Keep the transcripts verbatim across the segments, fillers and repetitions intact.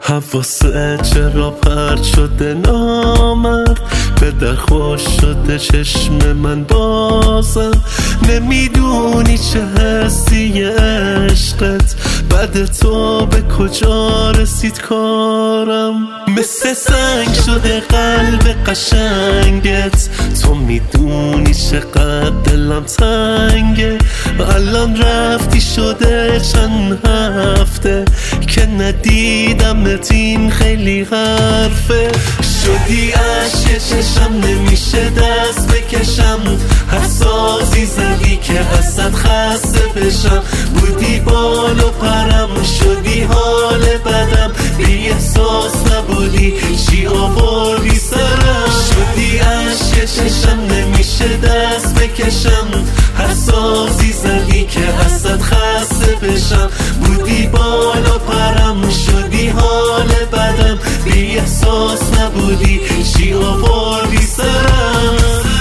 حواسه چرا پرد شده نامرد، به در خوش شده چشم من بازم. نمیدونی چه حسی عشقت، بعد تو به کجا رسید کارم. مثل سنگ شده قلب قشنگت، تو میدونی چقدر دلم تنگه. الان رفتی شده چند هفته که ندیدمت، این خیلی حرفه. شدی عشق چشم نمیشه دست بکشم، حساسی زدی که ازت خسته بشم. بودی بال و پرم، شدی حال بدم، بی احساس نبودی چی آوردی سرم. شدی عشق چشم نمیشه دست بکشم، حساسی زدی که ازت خسته بشم. بودی بال و پرم، شدی حال بدم، بی احساس نبودی چی آوردی سرم.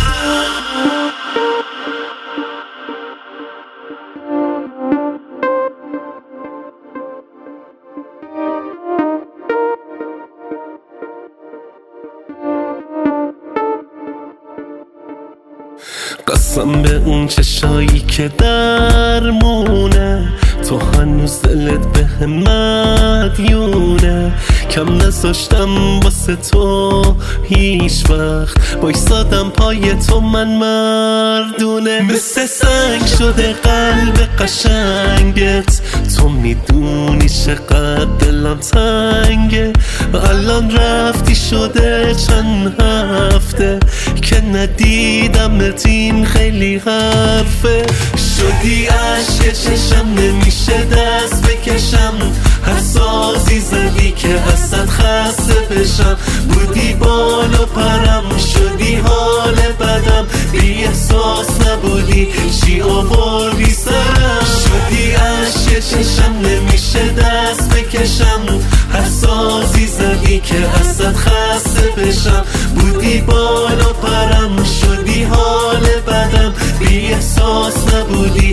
قسم به اون چشایی که درمونه، تو هنوز دلت به مدیونه. کم نذاشتم واسه تو هیچ وقت، بایستادم پای تو من مردونه. مثل سنگ شده قلب قشنگت، تو میدونی چقدر دلم تنگه. الان رفتی شده چند هفته که ندیدمت، این خیلی حرفه. شدی عشق چشم نمیشه دست بکشم، حساسی زدی که ازت خسته بشم. بودی بال و پرم، شدی حال بدم، بی احساس نبودی چی آوردی سرم. شدی عشق چشم نمیشه دست بکشم، حساسی زدی که ازت خسته بشم. بودی بال و پرم، شدی حال بدم، بی احساس نبودی